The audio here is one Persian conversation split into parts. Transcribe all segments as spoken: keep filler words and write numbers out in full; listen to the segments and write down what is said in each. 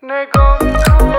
نگام کن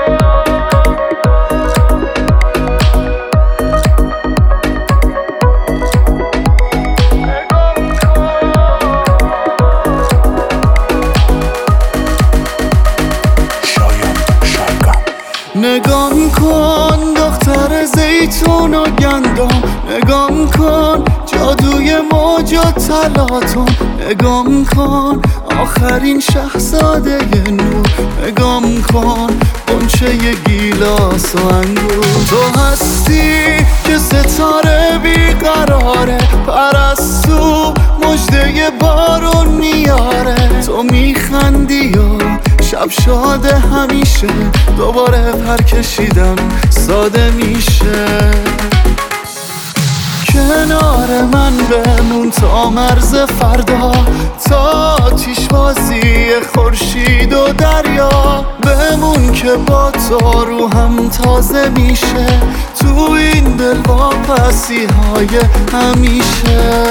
نگام کن دختر زیتون و گندم، نگام کن جادوی موج و تلاطم، نگام کن آخرین شهزاده نور، نگام کن غنچه گیلاس و انگور. تو هستی که ستاره بیقراره، پرستو مژده بارون میاره. تو میخندی و شب شاده همیشه، دوباره پر کشیدم ساده میشه. کنار من بمون تا مرز فردا، تا آتیش بازی خورشید و دریا. بمون که با تو روحم تازه میشه، تو این دل واپسی های همیشه.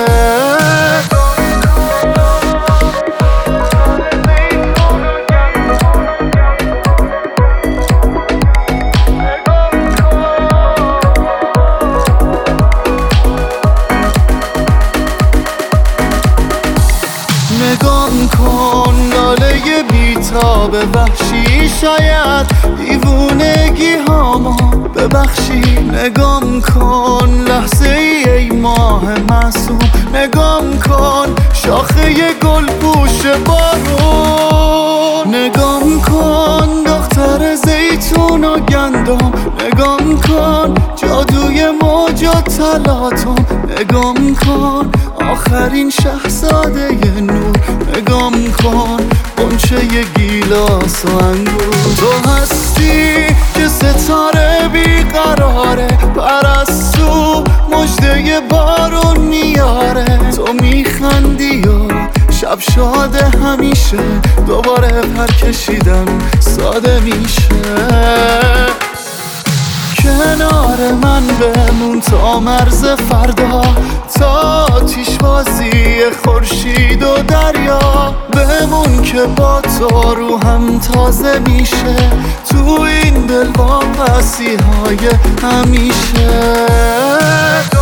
نگام کن لاله بیتاب وحشی، شاید دیوونگی هامو ببخشی. نگام کن لحظه ای ای ماه معصوم، نگام کن شاخه گل پوش بارون. نگام کن دختر زیتون و گندم، نگام کن جادوی موج و تلاطم، نگام کن آخرین شهزاده نور، نگام کن غنچه گیلاس و انگور. تو هستی که ستاره بیقراره، پرستو مژده بارون میاره. تو میخندی و شب شاده همیشه، دوباره پر کشیدم ساده میشه. کنار من بمون تا مرز فردا، تا آتیش بازی خورشید و دریا. بمون که با تو روحم تازه میشه، تو این دل واپسی های همیشه.